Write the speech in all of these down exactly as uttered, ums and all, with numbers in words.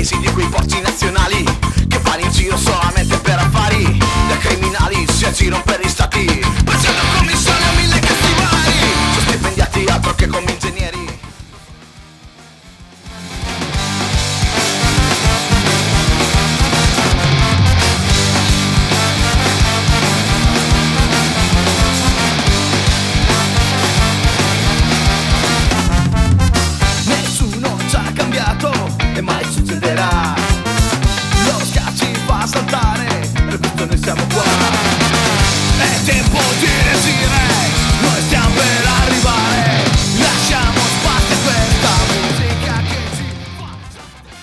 paesi di quei porti nazionali che vanno in giro solamente per affari, da criminali si aggirano per gli stati, facendo commissione a mille cazzi vari, sono stipendiati altro che come ingegneri. E mai succederà. Lo scacci fa saltare, per questo noi siamo qua. È tempo di reagire, noi stiamo per arrivare. Lasciamo spazio a questa musica che ci faccia.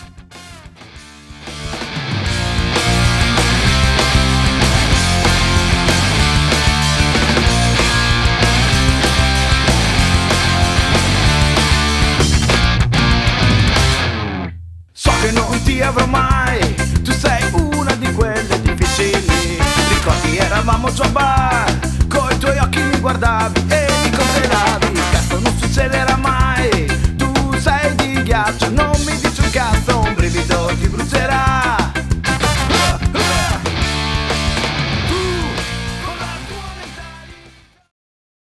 So che non ti avrò mai, tu sei una di quelle difficili. Ricordi eravamo già a bar, coi tuoi occhi mi guardavi e